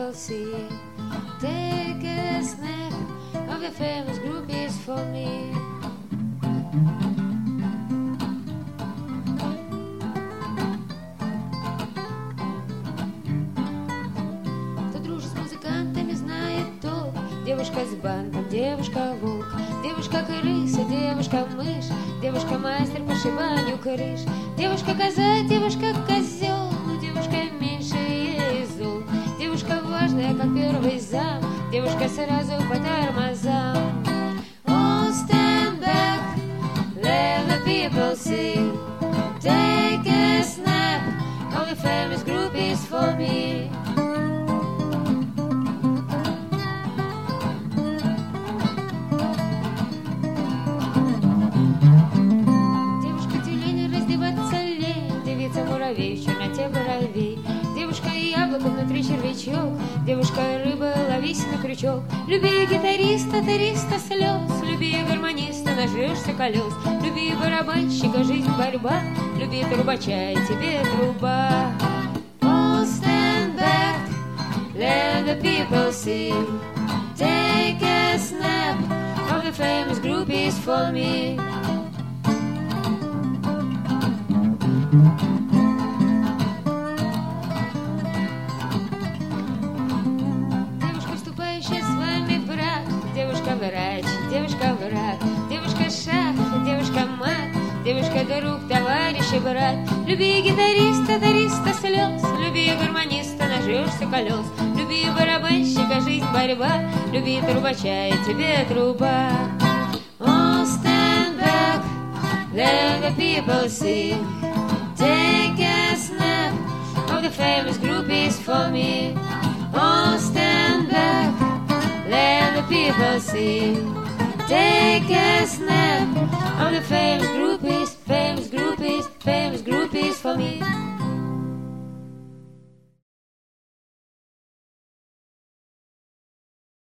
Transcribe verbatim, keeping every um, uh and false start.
people see. Take a snap of the famous groupies for me. Кто дружит с музыкантами, знает толк. Девушка с бантом, девушка-волк, девушка-крыса, девушка-мышь, девушка-мастер по шибанию крыш, девушка-коза, девушка-козел, девушка меньше зол, девушка важная, как первый зам, девушка сразу по тормозам. Oh, stand back, let the people see. Take a snap, all the famous groupies for me. Муравей в черноте боровей, девушка и яблоко внутри червячок, девушка рыба, ловись на крючок. Люби гитариста, тариста слез, люби гармониста, нажрешься колес, люби барабанщика, жизнь борьба, люби трубача, и тебе труба. Oh, stand back, let the people see. Take a snap of the famous groupies for me. Врач, девушка-враг, девушка-шах, девушка-мат, девушка-друг, товарищ и брат. Люби гитариста, тариста слез, люби гармониста, нажрешься колес, люби барабанщика, жизнь борьба, люби трубача, и тебе труба. Oh, stand back, let the people see. Take a snap of the famous groupies for me. Oh, stand back, let the people see. Take a snap of the famous groupies, famous groupies, famous groupies.